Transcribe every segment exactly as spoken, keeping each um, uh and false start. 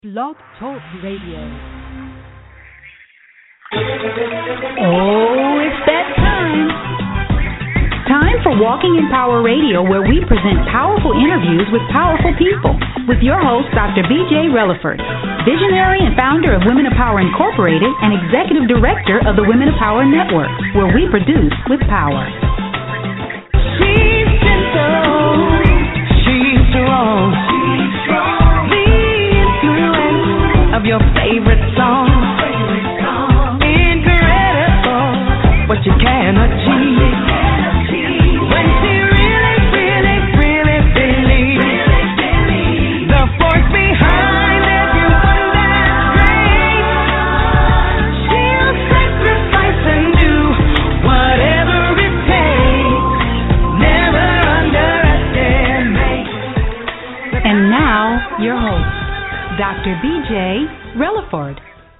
Blog Talk Radio. Oh, it's that time. Time for Walking in Power Radio, where we present powerful interviews with powerful people. With your host, Doctor B J Relaford, visionary and founder of Women of Power Incorporated and executive director of the Women of Power Network, where we produce with power. She's gentle. She's strong. She's strong. The influence of your favorite song. Incredible what you can achieve. When she really, really, really believes the force behind everyone that's great. She'll sacrifice and do whatever it takes. Never underestimate. And now, your host, Doctor B J Relaford.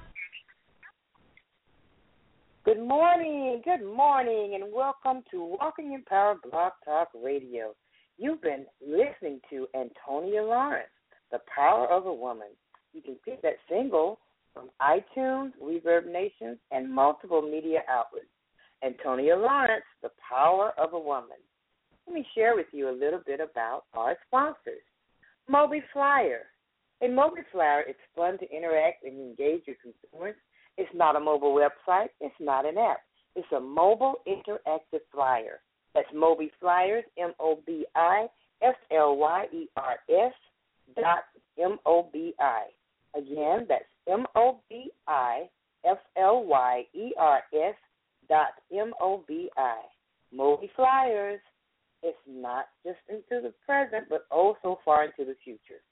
Good morning, good morning, and welcome to Walking in Power Blog Talk Radio. You've been listening to Antonia Lawrence, The Power of a Woman. You can pick that single from iTunes, Reverb Nation, and multiple media outlets. Antonia Lawrence, The Power of a Woman. Let me share with you a little bit about our sponsors. Moby Flyer. A Moby Flyer is fun to interact and engage your consumers. It's not a mobile website. It's not an app. It's a mobile interactive flyer. That's Moby Flyers, M O B I F L Y E R S dot M O B I. Again, that's M O B I F L Y E R S dot M O B I. Moby Flyers. It's not just into the present, but oh so far into the future.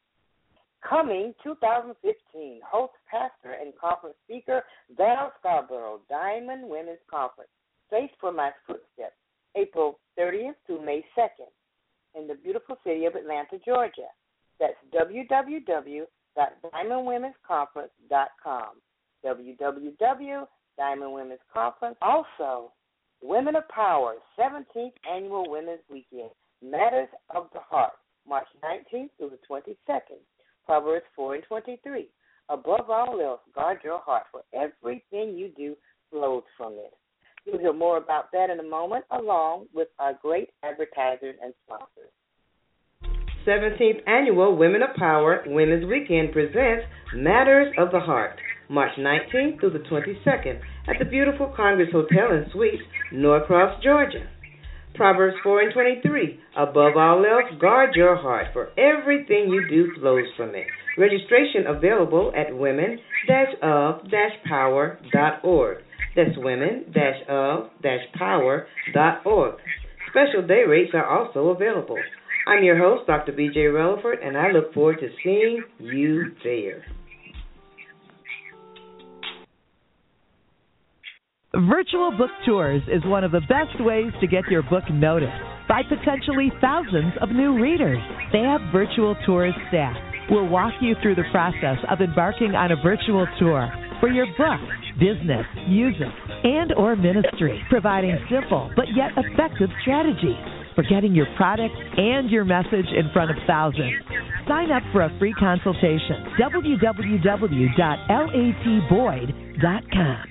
Coming two thousand fifteen, host, pastor, and conference speaker, Val Scarborough, Diamond Women's Conference, Faith for My Footsteps, April thirtieth to May second, in the beautiful city of Atlanta, Georgia. That's w w w dot diamond women's conference dot com, w w w dot diamond women's conference. Also, Women of Power, seventeenth Annual Women's Weekend, Matters of the Heart, March nineteenth through the twenty-second. Proverbs four and twenty-three. Above all else, guard your heart, for everything you do flows from it. You'll hear more about that in a moment, along with our great advertisers and sponsors. seventeenth Annual Women of Power Women's Weekend presents Matters of the Heart, March nineteenth through the twenty-second, at the beautiful Congress Hotel and Suites, Norcross, Georgia. Proverbs four and twenty-three. Above all else, guard your heart, for everything you do flows from it. Registration available at women of power dot org. That's women of power dot org. Special day rates are also available. I'm your host, Doctor B J Relaford, and I look forward to seeing you there. Virtual book tours is one of the best ways to get your book noticed by potentially thousands of new readers. They have virtual tours staff. We'll walk you through the process of embarking on a virtual tour for your book, business, music, and or ministry, providing simple but yet effective strategies for getting your product and your message in front of thousands. Sign up for a free consultation. w w w dot lat boyd dot com.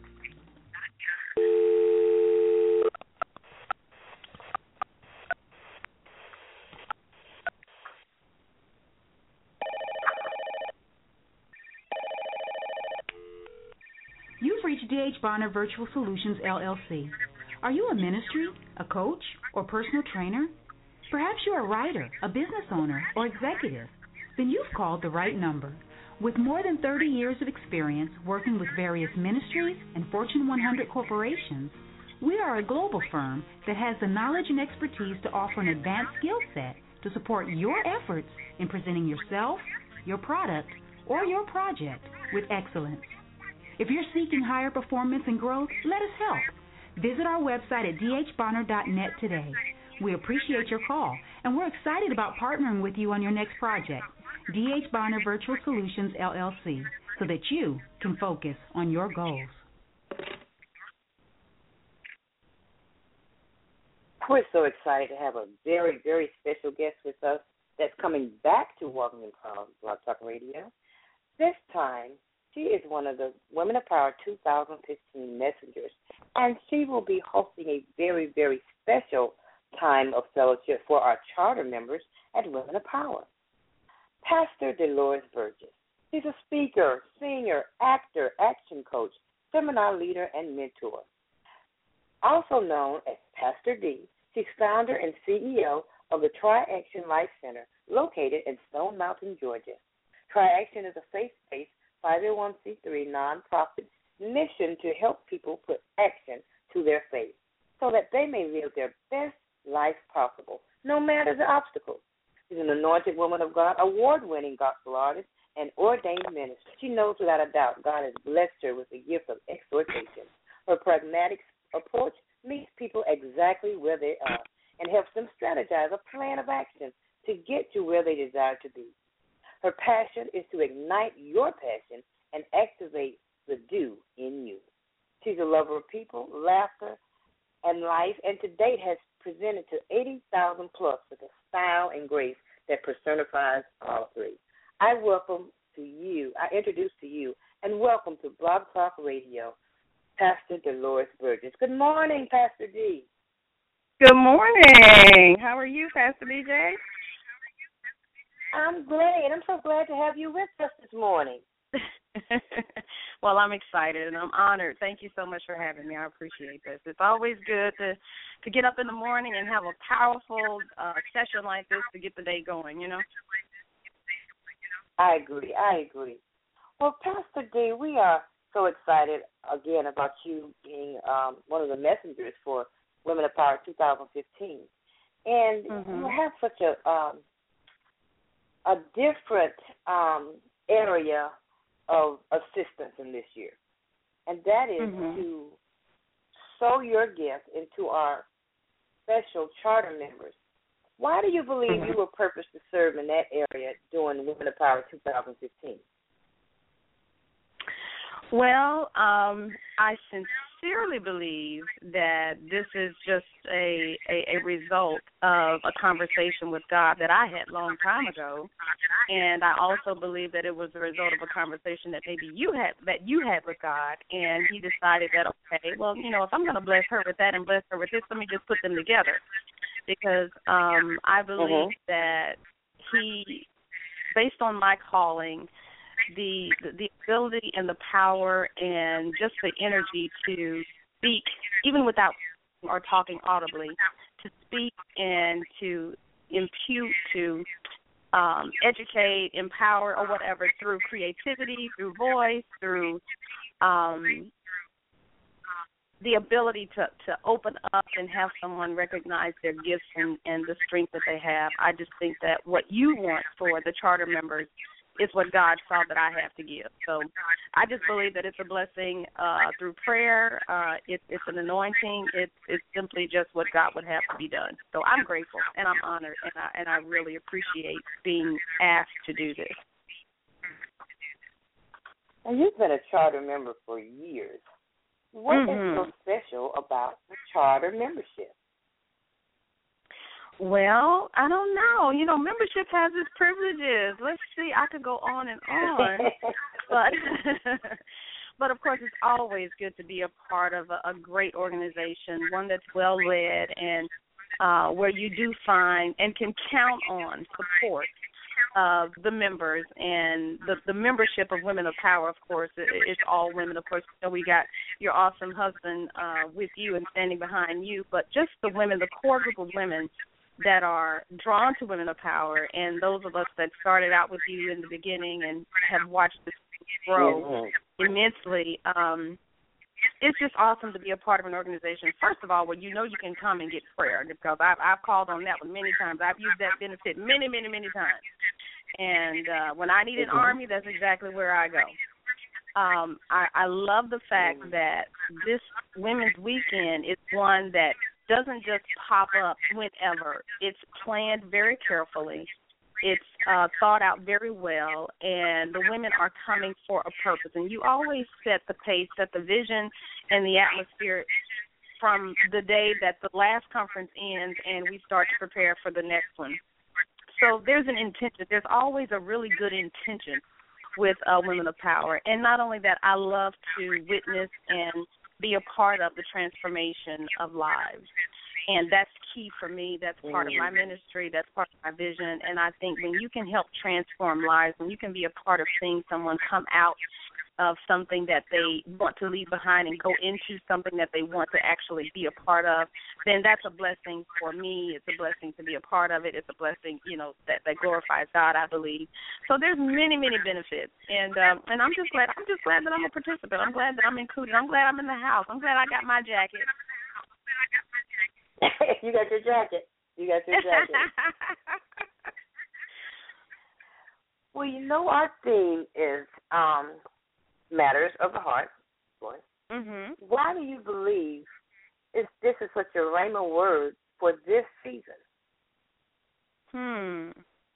You've reached D H. Bonner Virtual Solutions, L L C. Are you a ministry, a coach, or personal trainer? Perhaps you're a writer, a business owner, or executive. Then you've called the right number. With more than thirty years of experience working with various ministries and Fortune one hundred corporations, we are a global firm that has the knowledge and expertise to offer an advanced skill set to support your efforts in presenting yourself, your product, or your project with excellence. If you're seeking higher performance and growth, let us help. Visit our website at d h bonner dot net today. We appreciate your call, and we're excited about partnering with you on your next project. D H. Bonner Virtual Solutions, L L C, so that you can focus on your goals. We're so excited to have a very, very special guest with us that's coming back to Walking in Power Blog Talk Radio. time, she is one of the Women of Power two thousand fifteen messengers, and she will be hosting a very, very special time of fellowship for our charter members at Women of Power. Pastor Dolores Burgess. She's a speaker, singer, actor, action coach, seminar leader, and mentor. Also known as Pastor D, she's founder and C E O of the Tri-Action Life Center located in Stone Mountain, Georgia. Tri-Action is a faith-based five oh one c three nonprofit mission to help people put action to their faith so that they may live their best life possible, no matter the obstacles. She's an anointed woman of God, award-winning gospel artist, and ordained minister. She knows without a doubt God has blessed her with the gift of exhortation. Her pragmatic approach meets people exactly where they are and helps them strategize a plan of action to get to where they desire to be. Her passion is to ignite your passion and activate the do in you. She's a lover of people, laughter, and life, and to date has presented to eighty thousand plus with a style and grace that personifies all three. I welcome to you, I introduce to you, and welcome to Blog Talk Radio, Pastor Dolores Burgess. Good morning, Pastor D. Good morning. How are you, Pastor B J? I'm great. I'm so glad to have you with us this morning. Well, I'm excited and I'm honored. Thank you so much for having me. I appreciate this. It's always good to, to get up in the morning and have a powerful uh, session like this to get the day going, you know? I agree. I agree. Well, Pastor D, we are so excited, again, about you being um, one of the messengers for Women of Power two thousand fifteen. And mm-hmm. you have such a um, a different um, area of assistance in this year, and that is mm-hmm. to sow your gift into our special charter members. Why do you believe mm-hmm. you were purposed to serve in that area during Women of Power two thousand fifteen? Well, um, I sincerely believe that this is just a, a, a result of a conversation with God that I had a long time ago, and I also believe that it was a result of a conversation that maybe you had that you had with God, and He decided that, okay, well, you know, if I'm going to bless her with that and bless her with this, let me just put them together, because um, I believe mm-hmm. that He, based on my calling, The, the the ability and the power and just the energy to speak, even without or talking audibly, to speak and to impute, to um, educate, empower, or whatever through creativity, through voice, through um, the ability to, to open up and have someone recognize their gifts and, and the strength that they have. I just think that what you want for the charter members is what God saw that I have to give. So I just believe that it's a blessing uh, through prayer. Uh, it, it's an anointing. It's, it's simply just what God would have to be done. So I'm grateful and I'm honored, and I, and I really appreciate being asked to do this. And you've been a charter member for years. What mm-hmm. is so special about the charter membership? Well, I don't know. You know, membership has its privileges. Let's see. I could go on and on. but, but, of course, it's always good to be a part of a, a great organization, one that's well-led and uh, where you do find and can count on support of the members. And the, the membership of Women of Power, of course, it, it's all women. Of course, you know, we got your awesome husband uh, with you and standing behind you, but just the women, the core group of women that are drawn to Women of Power, and those of us that started out with you in the beginning and have watched this grow mm-hmm. immensely. Um, it's just awesome to be a part of an organization, first of all, where you know you can come and get prayer, because I've, I've called on that one many times. I've used that benefit many, many, many times. And uh, when I need an mm-hmm. army, that's exactly where I go. Um, I, I love the fact that this Women's Weekend is one that doesn't just pop up whenever. It's planned very carefully. It's uh, thought out very well, and the women are coming for a purpose. And you always set the pace, set the vision and the atmosphere from the day that the last conference ends and we start to prepare for the next one. So there's an intention. There's always a really good intention with uh, Women of Power. And not only that, I love to witness and be a part of the transformation of lives. And that's key for me. That's part of my ministry. That's part of my vision. And I think when you can help transform lives, when you can be a part of seeing someone come out of something that they want to leave behind and go into something that they want to actually be a part of, then that's a blessing for me. It's a blessing to be a part of it. It's a blessing, you know, that, that glorifies God, I believe. So there's many, many benefits. And um, and I'm just glad I'm just glad that I'm a participant. I'm glad that I'm included. I'm glad I'm in the house. I'm glad I got my jacket. You got your jacket. You got your jacket. Well, you know, our theme is um, matters of the heart. Mm-hmm. Why do you believe is, this is such a rhema word for this season? Hmm.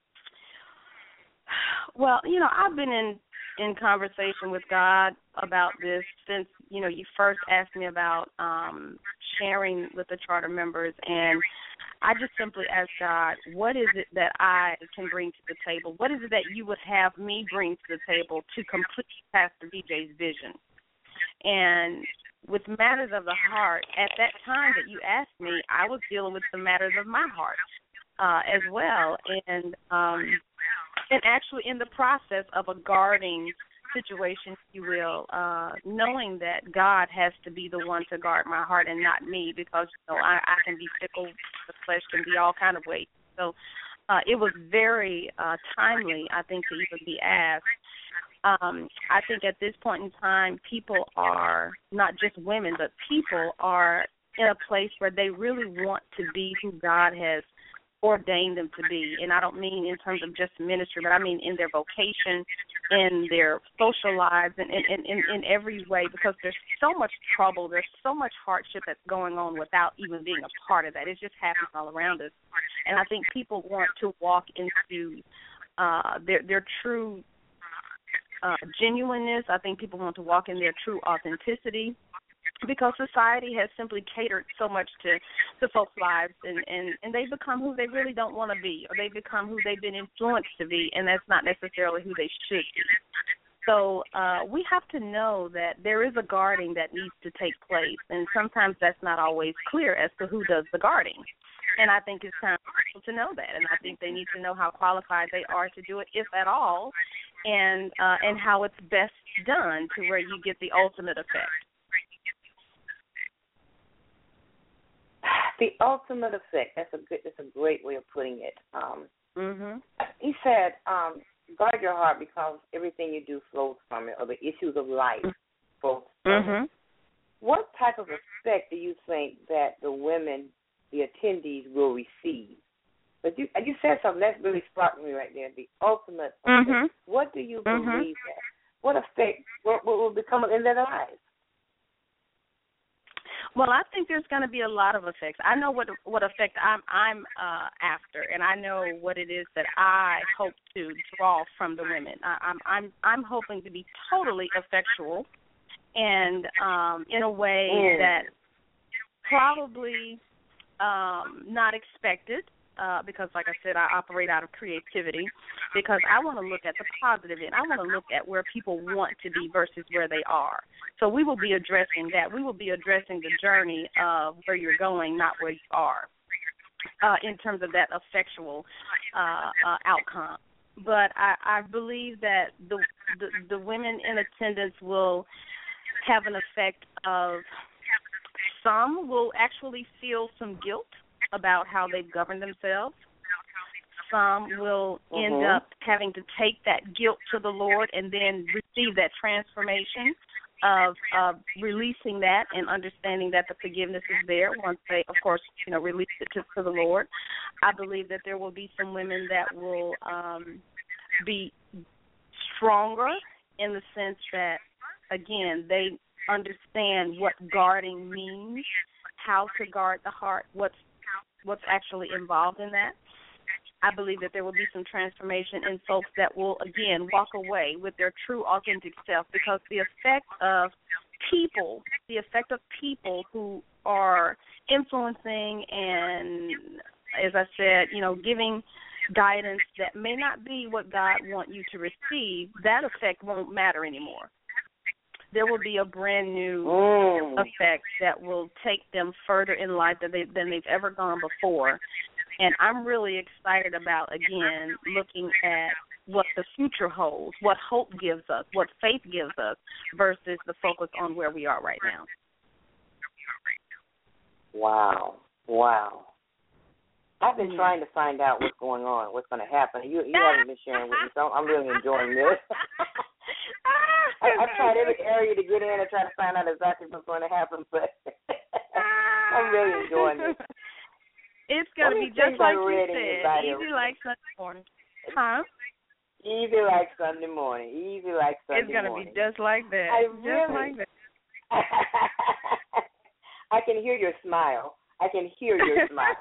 Well, you know, I've been in, in conversation with God about this since, you know, you first asked me about um, sharing with the charter members, and I just simply asked God, what is it that I can bring to the table? What is it that you would have me bring to the table to complete Pastor B J's vision? And with matters of the heart, at that time that you asked me, I was dealing with the matters of my heart uh, as well, and um, and actually in the process of a guarding situation, if you will, uh, knowing that God has to be the one to guard my heart and not me, because, you know, I, I can be fickle, the flesh can be all kind of ways. So uh, it was very uh, timely, I think, to even be asked. Um, I think at this point in time, people are, not just women, but people are in a place where they really want to be who God has ordained them to be. And I don't mean in terms of just ministry, but I mean in their vocation, in their social lives, and in, in, in, in every way, because there's so much trouble, there's so much hardship that's going on without even being a part of that. It's just happening all around us. And I think people want to walk into uh, their, their true uh, genuineness. I think people want to walk in their true authenticity, because society has simply catered so much to, to folks' lives, and, and, and they become who they really don't want to be, or they become who they've been influenced to be, and that's not necessarily who they should be. So uh, we have to know that there is a guarding that needs to take place, and sometimes that's not always clear as to who does the guarding. And I think it's time for people to know that, and I think they need to know how qualified they are to do it, if at all, and uh, and how it's best done to where you get the ultimate effect. The ultimate effect. That's a good. That's a great way of putting it. Um, mm-hmm. He said, um, "Guard your heart, because everything you do flows from it, or the issues of life flows from mm-hmm. it." What type of effect do you think that the women, the attendees, will receive? But you, you said something that really sparked me right there. The ultimate effect. Mm-hmm. What do you mm-hmm. believe that? What effect? What, what will become in their lives? Well, I think there's going to be a lot of effects. I know what what effect I'm I'm uh, after, and I know what it is that I hope to draw from the women. I, I'm I'm I'm hoping to be totally effectual, and um, in a way mm. that probably um, not expected. Uh, because, like I said, I operate out of creativity, because I want to look at the positive end. I want to look at where people want to be versus where they are. So we will be addressing that. We will be addressing the journey of where you're going, not where you are, uh, in terms of that effectual uh, uh, outcome. But I, I believe that the, the the women in attendance will have an effect of, some will actually feel some guilt about how they've governed themselves. Some will end mm-hmm. up having to take that guilt to the Lord and then receive that transformation of uh, releasing that and understanding that the forgiveness is there once they, of course, you know, release it to, to the Lord. I believe that there will be some women that will um, be stronger in the sense that, again, they understand what guarding means, how to guard the heart, what's what's actually involved in that. I believe that there will be some transformation in folks that will, again, walk away with their true, authentic self, because the effect of people, the effect of people who are influencing and, as I said, you know, giving guidance that may not be what God wants you to receive, that effect won't matter anymore. There will be a brand new mm. effect that will take them further in life than, they, than they've ever gone before. And I'm really excited about, again, looking at what the future holds, what hope gives us, what faith gives us, versus the focus on where we are right now. Wow. Wow. I've been trying to find out what's going on, what's going to happen. You, you haven't been sharing with me, so I'm really enjoying this. I, I've tried every area to get in and try to find out exactly what's going to happen, but I'm really enjoying this. It's going to be just like you said, easy like Sunday morning. Huh? Easy like Sunday morning. Easy like Sunday morning. It's going to be just like that. I just really, like that. I can hear your smile. I can hear your smile.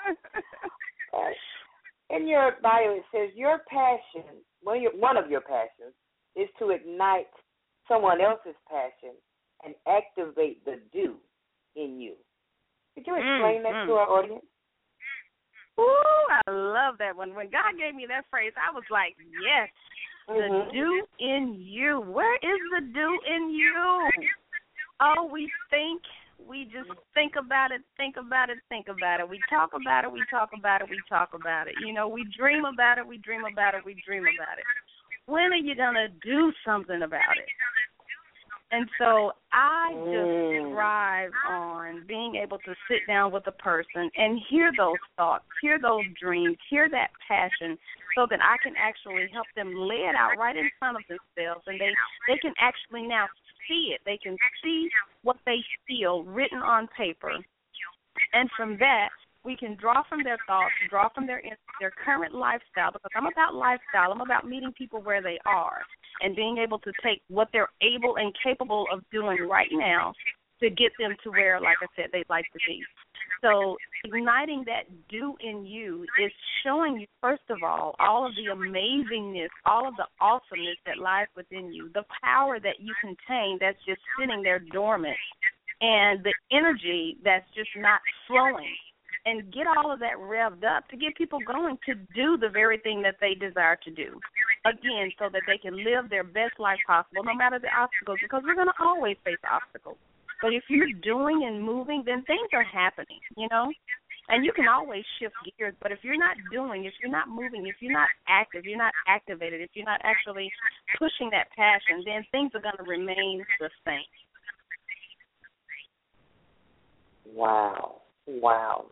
In your bio, it says your passion, one of your, one of your passions, is to ignite someone else's passion and activate the do in you. Could you explain mm, that mm. to our audience? Ooh, I love that one. When God gave me that phrase, I was like, yes, the mm-hmm. do in you. Where is the do in you? Oh, we think, we just think about it, think about it, think about it. We talk about it, we talk about it, we talk about it. You know, we dream about it, we dream about it, we dream about it. When are you going to do something about it? And so I just thrive on being able to sit down with a person and hear those thoughts, hear those dreams, hear that passion, so that I can actually help them lay it out right in front of themselves, and they, they can actually now see it. They can see what they feel written on paper. And from that, we can draw from their thoughts, draw from their their current lifestyle, because I'm about lifestyle. I'm about meeting people where they are and being able to take what they're able and capable of doing right now to get them to where, like I said, they'd like to be. So igniting that do in you is showing you, first of all, all of the amazingness, all of the awesomeness that lies within you, the power that you contain that's just sitting there dormant, and the energy that's just not flowing. And get all of that revved up to get people going to do the very thing that they desire to do. Again, so that they can live their best life possible, no matter the obstacles, because we're going to always face obstacles. But if you're doing and moving, then things are happening, you know? And you can always shift gears, but if you're not doing, if you're not moving, if you're not active, you're not activated, if you're not actually pushing that passion, then things are going to remain the same. Wow. Wow.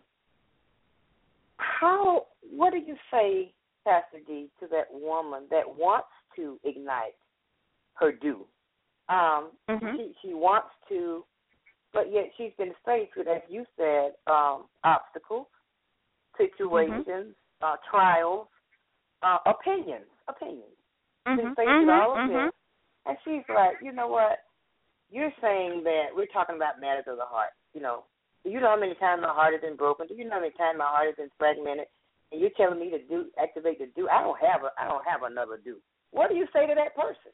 How, what do you say, Pastor D, to that woman that wants to ignite her do? Um, mm-hmm. she, she wants to, but yet she's been faced with, as you said, um, obstacles, situations, mm-hmm. uh, trials, uh, opinions, opinions. Mm-hmm. She's been faced mm-hmm. with all of mm-hmm. this, and she's like, you know what? You're saying that we're talking about matters of the heart, you know. Do you know how many times my heart has been broken? Do you know how many times my heart has been fragmented? And you're telling me to do, activate the do. I don't have a, I don't have another do. What do you say to that person?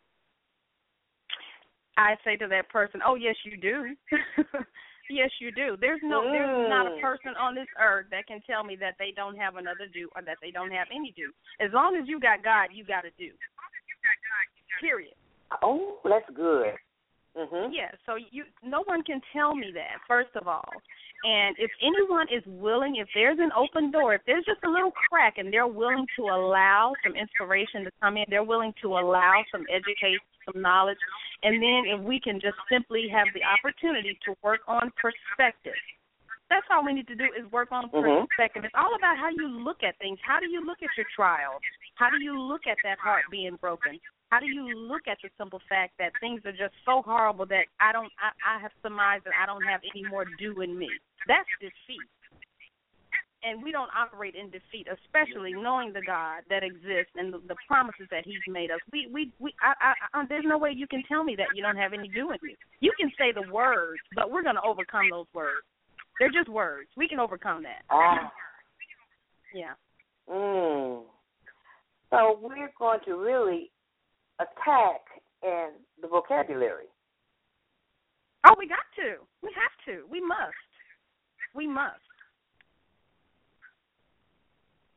I say to that person, oh yes, you do. Yes, you do. There's no, mm. there's not a person on this earth that can tell me that they don't have another do or that they don't have any do. As long as you got God, you got a do. Period. Oh, that's good. Mm-hmm. Yeah, so you, no one can tell me that, first of all. And if anyone is willing, if there's an open door, if there's just a little crack and they're willing to allow some inspiration to come in, they're willing to allow some education, some knowledge, and then if we can just simply have the opportunity to work on perspective. That's all we need to do is work on mm-hmm. perspective. It's all about how you look at things. How do you look at your trials? How do you look at that heart being broken? How do you look at the simple fact that things are just so horrible that I don't, I, I have surmised that I don't have any more do in me? That's defeat. And we don't operate in defeat, especially knowing the God that exists and the, the promises that He's made us. We, we, we. I, I, I, there's no way you can tell me that you don't have any do in you. You can say the words, but we're going to overcome those words. They're just words. We can overcome that. Ah. Yeah. Mm. So we're going to really attack in the vocabulary. Oh, we got to. We have to. We must. We must.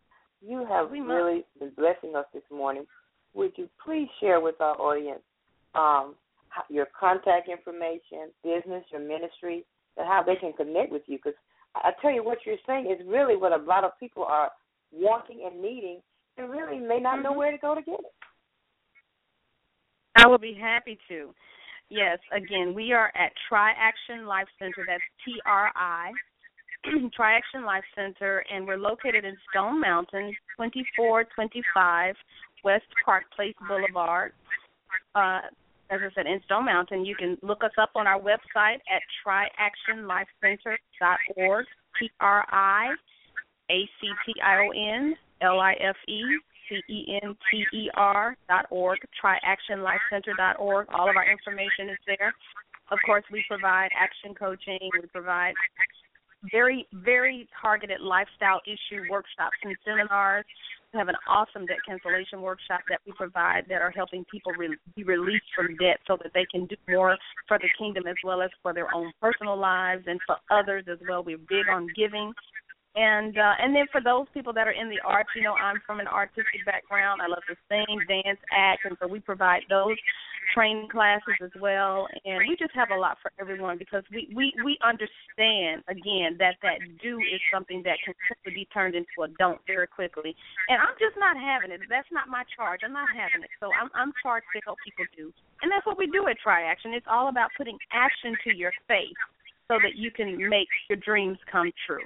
you have we really been blessing us this morning. Would you please share with our audience um, your contact information, business, your ministry, and how they can connect with you? Because I tell you, what you're saying is really what a lot of people are wanting and needing, and really may not mm-hmm. know where to go to get it. I will be happy to. Yes, again, we are at Tri-Action Life Center. That's T R I, Tri-Action Life Center, and we're located in Stone Mountain, twenty-four twenty-five West Park Place Boulevard. Uh, as I said, in Stone Mountain. You can look us up on our website at tri action life center dot org, T R I A C T I O N L I F E C E N T E R dot org, tri action life center dot org. All of our information is there. Of course, we provide action coaching. We provide very, very targeted lifestyle issue workshops and seminars. We have an awesome debt cancellation workshop that we provide that are helping people re- be released from debt so that they can do more for the kingdom as well as for their own personal lives and for others as well. We're big on giving. And uh, and then for those people that are in the arts, you know, I'm from an artistic background. I love to sing, dance, act, and so we provide those training classes as well. And we just have a lot for everyone because we, we, we understand, again, that that do is something that can quickly be turned into a don't very quickly. And I'm just not having it. That's not my charge. I'm not having it. So I'm, I'm charged to help people do. And that's what we do at Tri-Action. It's all about putting action to your faith so that you can make your dreams come true.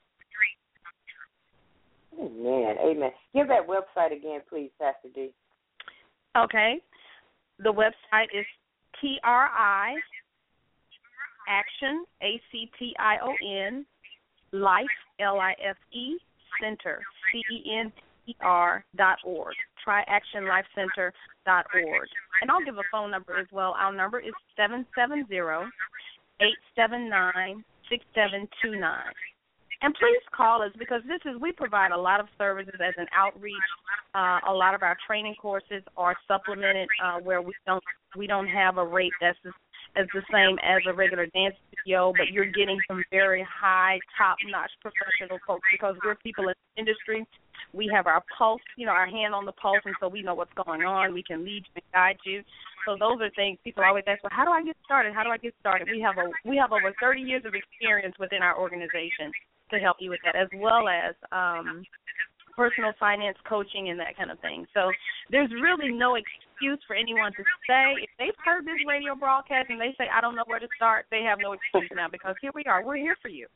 Amen. Amen. Give that website again, please, Pastor D. Okay. The website is T R I Action, A C T I O N, Life, L I F E, Center, C E N T E R dot org, tri action life center dot org. And I'll give a phone number as well. Our number is seven seven zero, eight seven nine, six seven two nine. And please call us because this is we provide a lot of services as an outreach. Uh, a lot of our training courses are supplemented uh, where we don't we don't have a rate that's as, as the same as a regular dance studio, but you're getting some very high, top-notch professional folks because we're people in the industry. We have our pulse, you know, our hand on the pulse, and so we know what's going on. We can lead you and guide you. So those are things people always ask, well, how do I get started? How do I get started? We have a we have over thirty years of experience within our organization to help you with that, as well as um, personal finance coaching and that kind of thing. So there's really no excuse for anyone to say, if they've heard this radio broadcast and they say, I don't know where to start, they have no excuse now because here we are. We're here for you.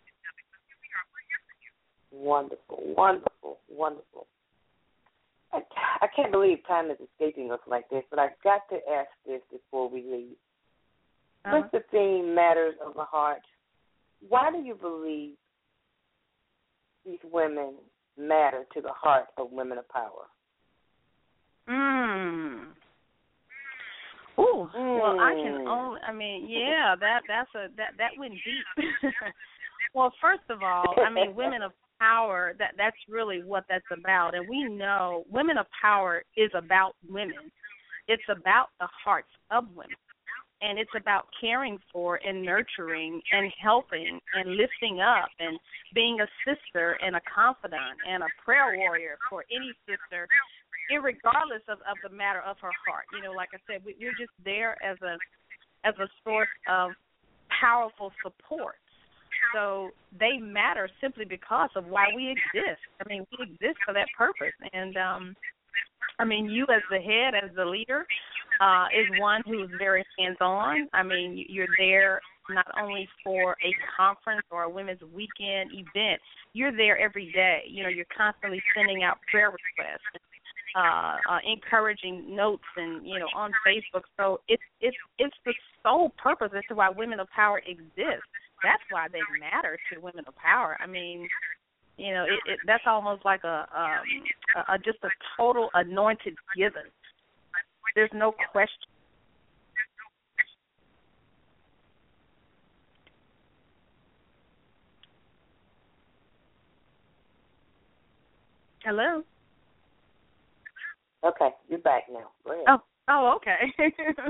Wonderful, wonderful, wonderful. I, I can't believe time is escaping us like this, but I've got to ask this before we leave. Uh-huh. With the theme Matters of the Heart, why do you believe these women matter to the heart of women of power? Mm. Ooh, mm. Well, I can only, I mean, yeah, that that's a that that went deep. Well, first of all, I mean, women of power, that that's really what that's about. And we know women of power is about women. It's about the hearts of women. And it's about caring for and nurturing and helping and lifting up and being a sister and a confidant and a prayer warrior for any sister, irregardless of, of the matter of her heart. You know, like I said, we, we're just there as a as a source of powerful support. So they matter simply because of why we exist. I mean, we exist for that purpose. And, um, I mean, you as the head, as the leader, uh, is one who's very hands-on. I mean, you're there not only for a conference or a women's weekend event. You're there every day. You know, you're constantly sending out prayer requests, uh, uh, encouraging notes, and you know, on Facebook. So it's it's it's the sole purpose as to why women of power exist. That's why they matter to women of power. I mean, you know, it, it, that's almost like a, um, a, a just a total anointed given. There's no question. Hello? Okay, you're back now. Go ahead. Oh, oh, okay.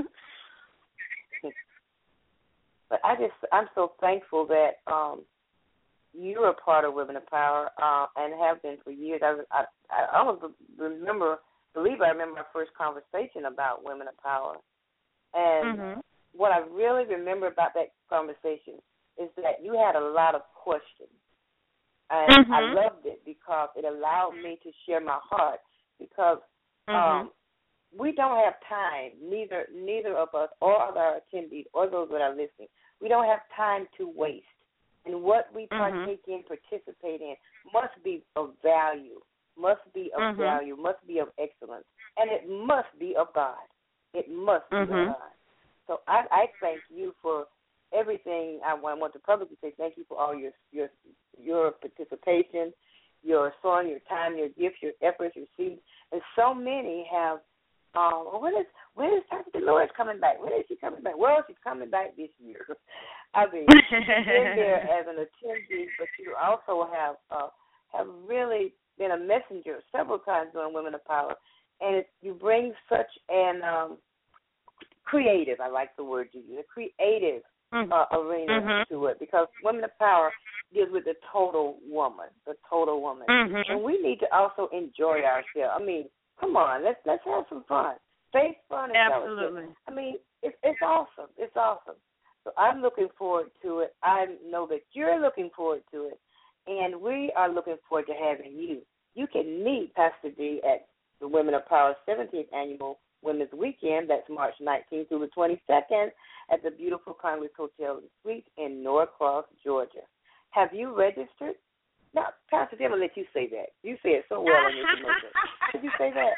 But I just, I'm so thankful that um, you're a part of Women of Power uh, and have been for years. I, I, I almost remember, believe I remember my first conversation about women of power. And mm-hmm. what I really remember about that conversation is that you had a lot of questions. And mm-hmm. I loved it because it allowed me to share my heart because mm-hmm. um, we don't have time, neither neither of us or of our attendees or those that are listening, we don't have time to waste. And what we partake mm-hmm. in, participate in, must be of value, must be of mm-hmm. value, must be of excellence, and it must be of God. It must mm-hmm. be of God. So I, I thank you for everything. I want, I want to publicly say thank you for all your your your participation, your song, your time, your gifts, your efforts, your seeds. And so many have, um, well, when is, when is Pastor Dolores coming back? When is she coming back? Well, she's coming back this year. I mean, you've been there as an attendee, but you also have uh, have really been a messenger several times during Women of Power. And it, you bring such an um, creative, I like the word you use, a creative uh, arena mm-hmm. to it, because Women of Power deals with the total woman, the total woman. Mm-hmm. And we need to also enjoy ourselves. I mean, come on, let's let's have some fun. Faith, fun, and absolutely. fellowship. I mean, it's it's awesome. It's awesome. So I'm looking forward to it. I know that you're looking forward to it, and we are looking forward to having you. You can meet Pastor D at the Women of Power seventeenth Annual Women's Weekend. That's March nineteenth through the twenty-second at the beautiful Congress Hotel and Suites in Norcross, Georgia. Have you registered? Now, Pastor D, I'm going to let you say that. You say it so well in your commercial. Did you say that?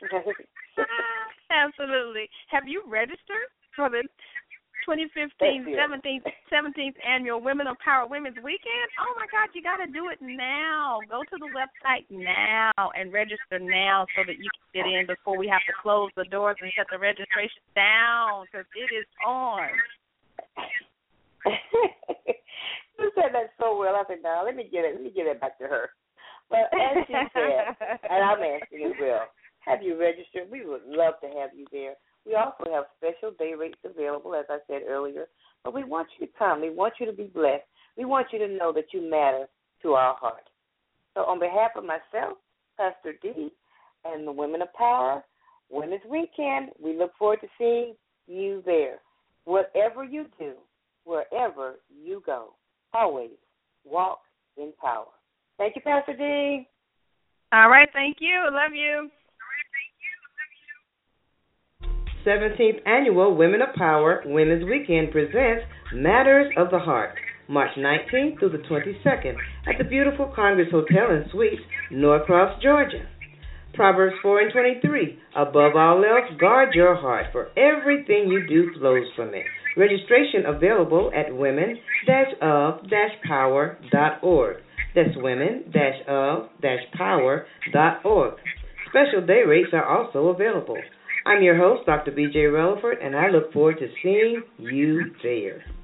Absolutely. Have you registered for the twenty fifteen seventeenth, seventeenth Annual Women of Power Women's Weekend? Oh, my God, you got to do it now. Go to the website now and register now so that you can get in before we have to close the doors and shut the registration down, because it is on. You said that so well. I said, no, let me get it. Let me give it back to her. But as she said, and I'm asking as well, have you registered? We would love to have you there. We also have special day rates available, as I said earlier. But we want you to come. We want you to be blessed. We want you to know that you matter to our heart. So on behalf of myself, Pastor D, and the Women of Power Women's Weekend, we look forward to seeing you there. Whatever you do, wherever you go, always walk in power. Thank you, Pastor D. All right, thank you. Love you. seventeenth Annual Women of Power Women's Weekend presents Matters of the Heart, March nineteenth through the twenty-second at the beautiful Congress Hotel and Suites, Norcross, Georgia. Proverbs four and twenty-three, above all else, guard your heart, for everything you do flows from it. Registration available at women of power dot org. That's women of power dot org. Special day rates are also available. I'm your host, Doctor B J Relaford, and I look forward to seeing you there.